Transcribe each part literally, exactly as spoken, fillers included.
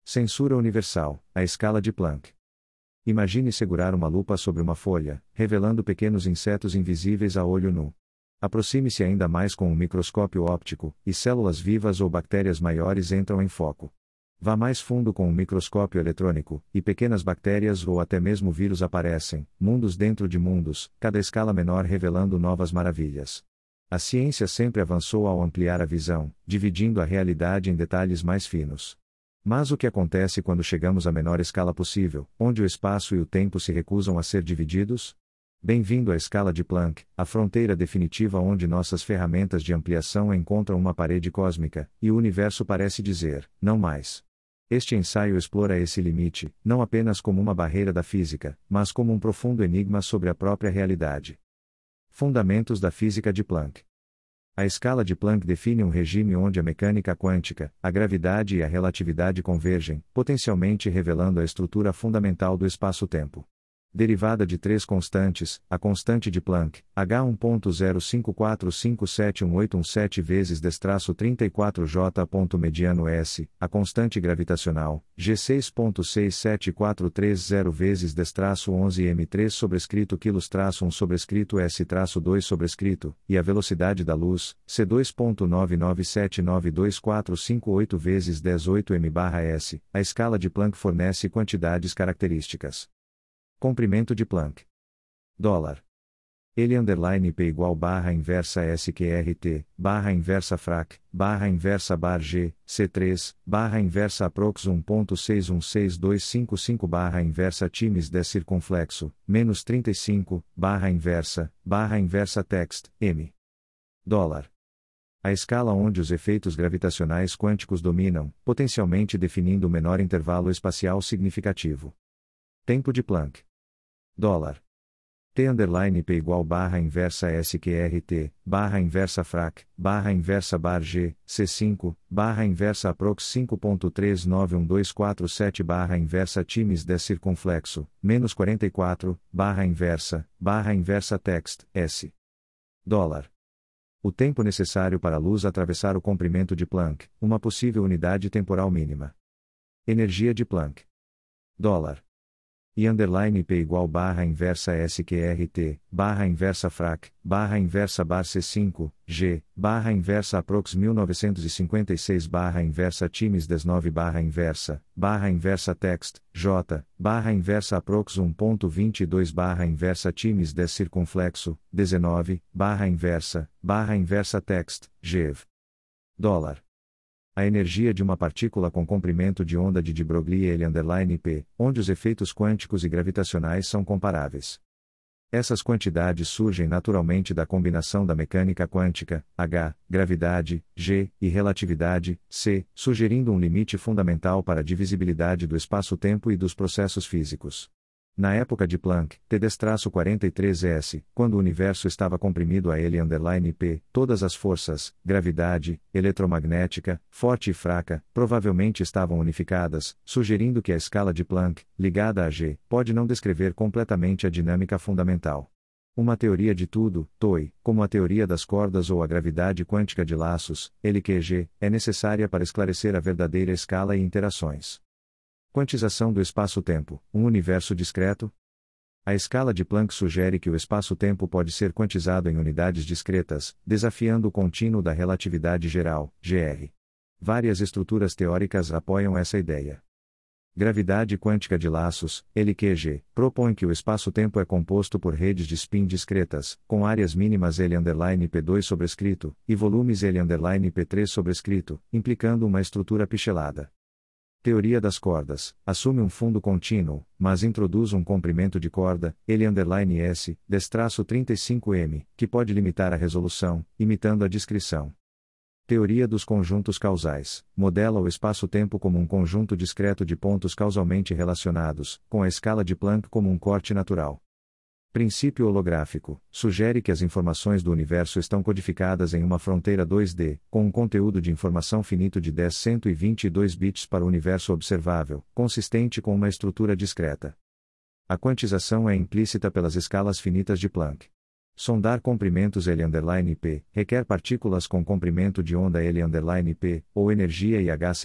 Censura universal, a escala de Planck. Imagine segurar uma lupa sobre uma folha, revelando pequenos insetos invisíveis a olho nu. Aproxime-se ainda mais com um microscópio óptico, e células vivas ou bactérias maiores entram em foco. Vá mais fundo com um microscópio eletrônico, e pequenas bactérias ou até mesmo vírus aparecem, mundos dentro de mundos, cada escala menor revelando novas maravilhas. A ciência sempre avançou ao ampliar a visão, dividindo a realidade em detalhes mais finos. Mas o que acontece quando chegamos à menor escala possível, onde o espaço e o tempo se recusam a ser divididos? Bem-vindo à escala de Planck, a fronteira definitiva onde nossas ferramentas de ampliação encontram uma parede cósmica, e o universo parece dizer, não mais. Este ensaio explora esse limite, não apenas como uma barreira da física, mas como um profundo enigma sobre a própria realidade. Fundamentos da física de Planck. A escala de Planck define um regime onde a mecânica quântica, a gravidade e a relatividade convergem, potencialmente revelando a estrutura fundamental do espaço-tempo. Derivada de três constantes, a constante de Planck, H um ponto zero cinco quatro cinco sete um oito um sete vezes dez trinta e quatro J. mediano S, a constante gravitacional, G seis ponto seis sete quatro três zero vezes dez onze M três sobrescrito quilos um sobrescrito S dois sobrescrito, e a velocidade da luz, C dois ponto nove nove sete nove dois quatro cinco oito vezes dez oito M barra S, a escala de Planck fornece quantidades características. Comprimento de Planck. Dólar. L underline P igual barra inversa S Q R T, barra inversa frac, barra inversa bar G, C três, barra inversa aprox um ponto seis um seis dois cinco cinco barra inversa times dez circunflexo, menos trinta e cinco, barra inversa, barra inversa text, M. Dólar. A escala onde os efeitos gravitacionais quânticos dominam, potencialmente definindo o menor intervalo espacial significativo. Tempo de Planck. Dólar. T underline P igual barra inversa S Q R T, barra inversa frac, barra inversa bar G, C cinco, barra inversa aprox cinco ponto três nove um dois quatro sete barra inversa times dez circunflexo, menos quarenta e quatro, barra inversa, barra inversa text, S. Dólar. O tempo necessário para a luz atravessar o comprimento de Planck, uma possível unidade temporal mínima. Energia de Planck. Dólar. E underline P igual barra inversa S Q R T, barra inversa frac, barra inversa bar C cinco, G, barra inversa aprox mil novecentos e cinquenta e seis barra inversa times dezenove barra inversa, barra inversa text, J, barra inversa aprox um ponto vinte e dois barra inversa times dez circunflexo, dezenove, barra inversa, barra inversa text, G. Dólar. A energia de uma partícula com comprimento de onda de de Broglie L_P, onde os efeitos quânticos e gravitacionais são comparáveis. Essas quantidades surgem naturalmente da combinação da mecânica quântica, H, gravidade, G, e relatividade, C, sugerindo um limite fundamental para a divisibilidade do espaço-tempo e dos processos físicos. Na época de Planck, T dez quarenta e três S, quando o universo estava comprimido a L_P, todas as forças, gravidade, eletromagnética, forte e fraca, provavelmente estavam unificadas, sugerindo que a escala de Planck, ligada a G, pode não descrever completamente a dinâmica fundamental. Uma teoria de tudo, T O I, como a teoria das cordas ou a gravidade quântica de laços, L Q G, é necessária para esclarecer a verdadeira escala e interações. Quantização do espaço-tempo, um universo discreto? A escala de Planck sugere que o espaço-tempo pode ser quantizado em unidades discretas, desafiando o contínuo da relatividade geral, G R. Várias estruturas teóricas apoiam essa ideia. Gravidade quântica de laços, L Q G, propõe que o espaço-tempo é composto por redes de spin discretas, com áreas mínimas L_P dois sobrescrito, e volumes L_P três sobrescrito, implicando uma estrutura pichelada. Teoria das cordas, assume um fundo contínuo, mas introduz um comprimento de corda, L_S, dez trinta e cinco M, que pode limitar a resolução, imitando a discrição. Teoria dos conjuntos causais, modela o espaço-tempo como um conjunto discreto de pontos causalmente relacionados, com a escala de Planck como um corte natural. Princípio holográfico, sugere que as informações do universo estão codificadas em uma fronteira dois D, com um conteúdo de informação finito de dez cento e vinte e dois bits para o universo observável, consistente com uma estrutura discreta. A quantização é implícita pelas escalas finitas de Planck. Sondar comprimentos L_P requer partículas com comprimento de onda L_P, ou energia I H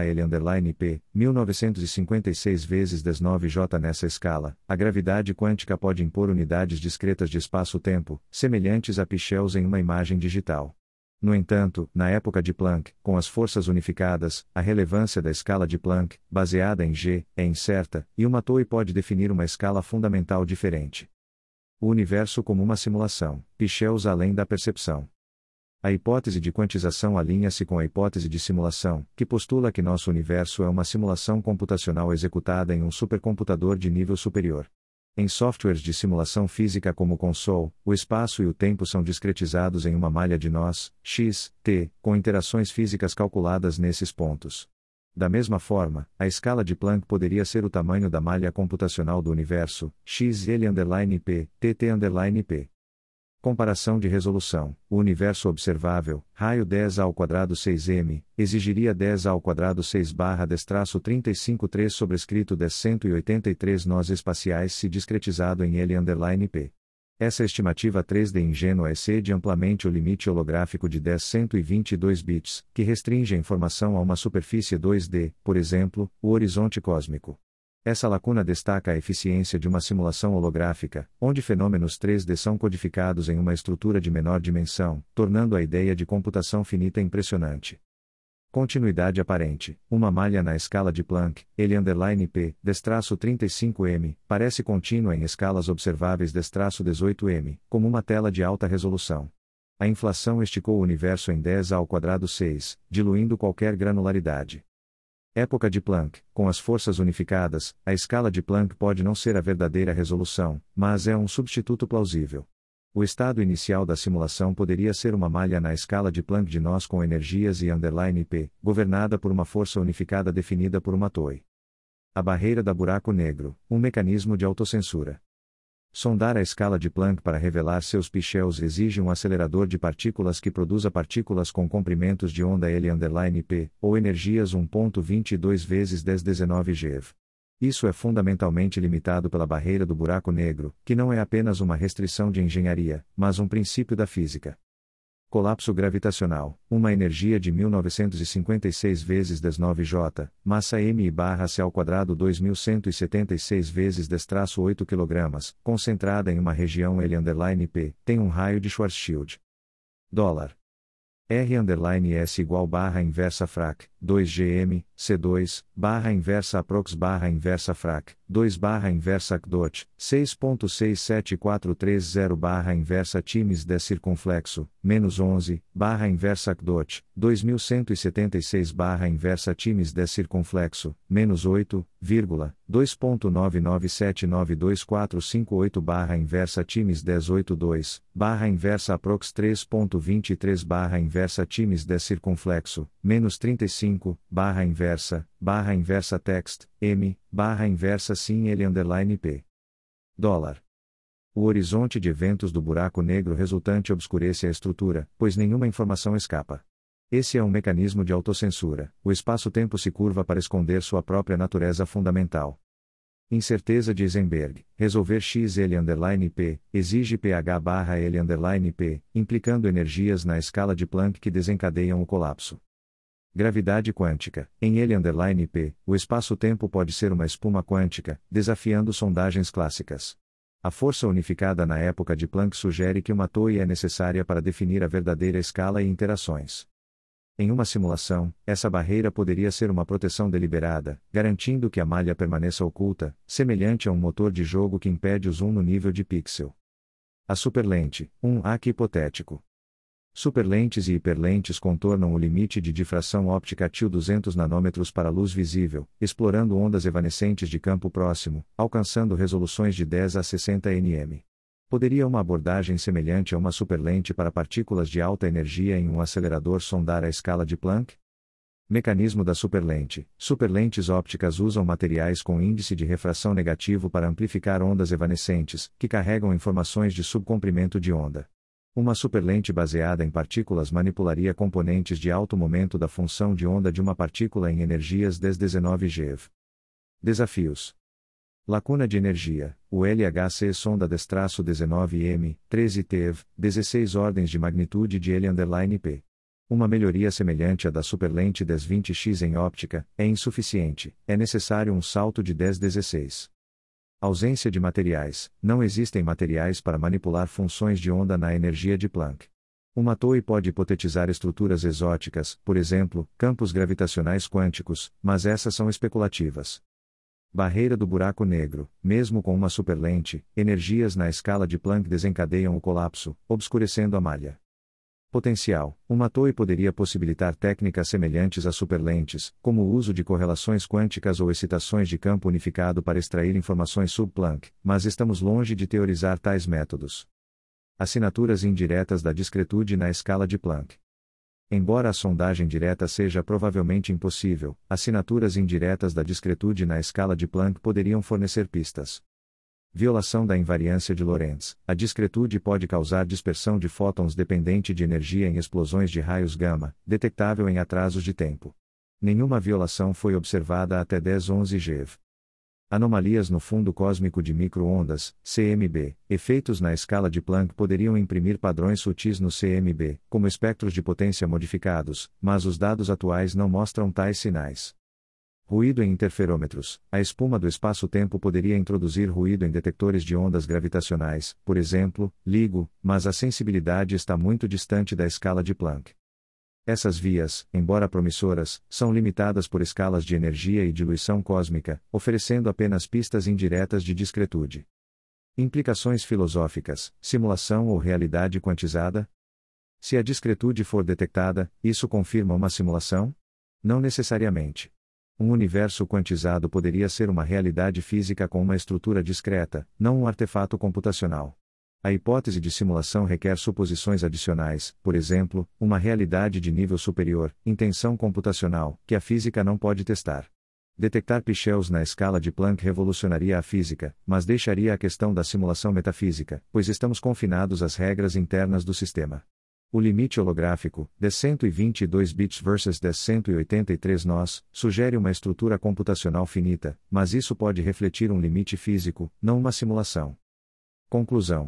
C/L_P, mil novecentos e cinquenta e seis vezes dezenove J. Nessa escala, a gravidade quântica pode impor unidades discretas de espaço-tempo, semelhantes a pixels em uma imagem digital. No entanto, na época de Planck, com as forças unificadas, a relevância da escala de Planck, baseada em G, é incerta, e uma T O E pode definir uma escala fundamental diferente. O universo como uma simulação, pixels além da percepção. A hipótese de quantização alinha-se com a hipótese de simulação, que postula que nosso universo é uma simulação computacional executada em um supercomputador de nível superior. Em softwares de simulação física como Console, o espaço e o tempo são discretizados em uma malha de nós, x, t, com interações físicas calculadas nesses pontos. Da mesma forma, a escala de Planck poderia ser o tamanho da malha computacional do universo, x L_P, tt_P. Comparação de resolução: o universo observável, raio dez ao quadrado seis m, exigiria dez ao quadrado seis barra dez traço trinta e cinco três sobrescrito dez cento e oitenta e três nós espaciais se discretizado em L_P. Essa estimativa três D ingênua excede amplamente o limite holográfico de dez cento e vinte e dois bits, que restringe a informação a uma superfície dois D, por exemplo, o horizonte cósmico. Essa lacuna destaca a eficiência de uma simulação holográfica, onde fenômenos três D são codificados em uma estrutura de menor dimensão, tornando a ideia de computação finita impressionante. Continuidade aparente: uma malha na escala de Planck, L_P, dez traço trinta e cinco m, parece contínua em escalas observáveis dez traço dezoito m, como uma tela de alta resolução. A inflação esticou o universo em dez ao quadrado seis, diluindo qualquer granularidade. Época de Planck: com as forças unificadas, a escala de Planck pode não ser a verdadeira resolução, mas é um substituto plausível. O estado inicial da simulação poderia ser uma malha na escala de Planck de nós com energias I_P, governada por uma força unificada definida por uma T O E. A barreira da buraco negro, um mecanismo de autocensura. Sondar a escala de Planck para revelar seus pixels exige um acelerador de partículas que produza partículas com comprimentos de onda L_P, ou energias um ponto vinte e dois vezes dez dezenove GeV. Isso é fundamentalmente limitado pela barreira do buraco negro, que não é apenas uma restrição de engenharia, mas um princípio da física. Colapso gravitacional, uma energia de mil novecentos e cinquenta e seis vezes dezenove J, massa m barra c ao quadrado dois mil cento e setenta e seis vezes dez traço oito quilogramas, concentrada em uma região L_P, tem um raio de Schwarzschild. Dólar. R_S igual barra inversa frac, dois gm, C dois, barra inversa aprox barra inversa frac, dois barra inversa cdot, seis ponto seis sete quatro três zero barra inversa times dez circunflexo, menos onze, barra inversa cdot, dois mil cento e setenta e seis barra inversa times dez circunflexo, menos oito, vírgula, dois ponto nove nove sete nove dois quatro cinco oito barra inversa times dez oito dois, barra inversa aprox três ponto vinte e três barra inversa times dez circunflexo, menos trinta e cinco, barra inversa, barra inversa text, m, barra inversa sim L_P. Dólar. O horizonte de eventos do buraco negro resultante obscurece a estrutura, pois nenhuma informação escapa. Esse é um mecanismo de autocensura, o espaço-tempo se curva para esconder sua própria natureza fundamental. Incerteza de Heisenberg: resolver x L_P, exige pH barra L_P, implicando energias na escala de Planck que desencadeiam o colapso. Gravidade quântica: em L_P, o espaço-tempo pode ser uma espuma quântica, desafiando sondagens clássicas. A força unificada na época de Planck sugere que uma T O E é necessária para definir a verdadeira escala e interações. Em uma simulação, essa barreira poderia ser uma proteção deliberada, garantindo que a malha permaneça oculta, semelhante a um motor de jogo que impede o zoom no nível de pixel. A superlente, um hack hipotético. Superlentes e hiperlentes contornam o limite de difração óptica T duzentos nanômetros para luz visível, explorando ondas evanescentes de campo próximo, alcançando resoluções de dez a sessenta nanometros. Poderia uma abordagem semelhante a uma superlente para partículas de alta energia em um acelerador sondar a escala de Planck? Mecanismo da superlente: superlentes ópticas usam materiais com índice de refração negativo para amplificar ondas evanescentes, que carregam informações de subcomprimento de onda. Uma superlente baseada em partículas manipularia componentes de alto momento da função de onda de uma partícula em energias dez dezenove GeV. Desafios. Lacuna de energia, o L H C sonda D S dezenove M, treze T E V, dezesseis ordens de magnitude de L_P. Uma melhoria semelhante à da superlente dez vinte x em óptica, é insuficiente, é necessário um salto de dez dezesseis. Ausência de materiais, não existem materiais para manipular funções de onda na energia de Planck. Uma T O E pode hipotetizar estruturas exóticas, por exemplo, campos gravitacionais quânticos, mas essas são especulativas. Barreira do buraco negro, mesmo com uma superlente, energias na escala de Planck desencadeiam o colapso, obscurecendo a malha. Potencial, uma T O E poderia possibilitar técnicas semelhantes a superlentes, como o uso de correlações quânticas ou excitações de campo unificado para extrair informações sub-Planck, mas estamos longe de teorizar tais métodos. Assinaturas indiretas da discretude na escala de Planck. Embora a sondagem direta seja provavelmente impossível, assinaturas indiretas da discretude na escala de Planck poderiam fornecer pistas. Violação da invariância de Lorentz. A discretude pode causar dispersão de fótons dependente de energia em explosões de raios gama, detectável em atrasos de tempo. Nenhuma violação foi observada até dez onze G E V. Anomalias no fundo cósmico de micro-ondas, C M B. Efeitos na escala de Planck poderiam imprimir padrões sutis no C M B, como espectros de potência modificados, mas os dados atuais não mostram tais sinais. Ruído em interferômetros. A espuma do espaço-tempo poderia introduzir ruído em detectores de ondas gravitacionais, por exemplo, LIGO, mas a sensibilidade está muito distante da escala de Planck. Essas vias, embora promissoras, são limitadas por escalas de energia e diluição cósmica, oferecendo apenas pistas indiretas de discretude. Implicações filosóficas: simulação ou realidade quantizada? Se a discretude for detectada, isso confirma uma simulação? Não necessariamente. Um universo quantizado poderia ser uma realidade física com uma estrutura discreta, não um artefato computacional. A hipótese de simulação requer suposições adicionais, por exemplo, uma realidade de nível superior, intenção computacional, que a física não pode testar. Detectar pichels na escala de Planck revolucionaria a física, mas deixaria a questão da simulação metafísica, pois estamos confinados às regras internas do sistema. O limite holográfico, D cento e vinte e dois bits versus D cento e oitenta e três nós, sugere uma estrutura computacional finita, mas isso pode refletir um limite físico, não uma simulação. Conclusão.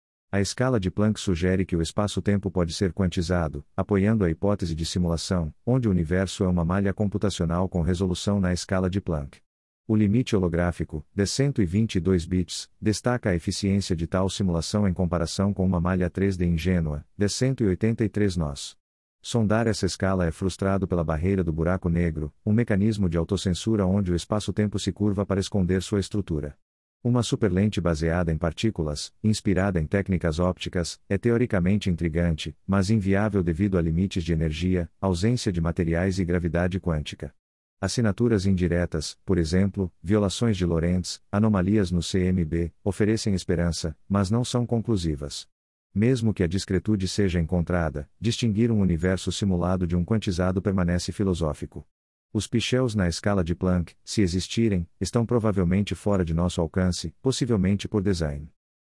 A escala de Planck sugere que o espaço-tempo pode ser quantizado, apoiando a hipótese de simulação, onde o universo é uma malha computacional com resolução na escala de Planck. O limite holográfico, D cento e vinte e dois bits, destaca a eficiência de tal simulação em comparação com uma malha três D ingênua, D cento e oitenta e três nós. Sondar essa escala é frustrado pela barreira do buraco negro, um mecanismo de autocensura onde o espaço-tempo se curva para esconder sua estrutura. Uma superlente baseada em partículas, inspirada em técnicas ópticas, é teoricamente intrigante, mas inviável devido a limites de energia, ausência de materiais e gravidade quântica. Assinaturas indiretas, por exemplo, violações de Lorentz, anomalias no C M B, oferecem esperança, mas não são conclusivas. Mesmo que a discretude seja encontrada, distinguir um universo simulado de um quantizado permanece filosófico. Os pichels na escala de Planck, se existirem, estão provavelmente fora de nosso alcance, possivelmente por design.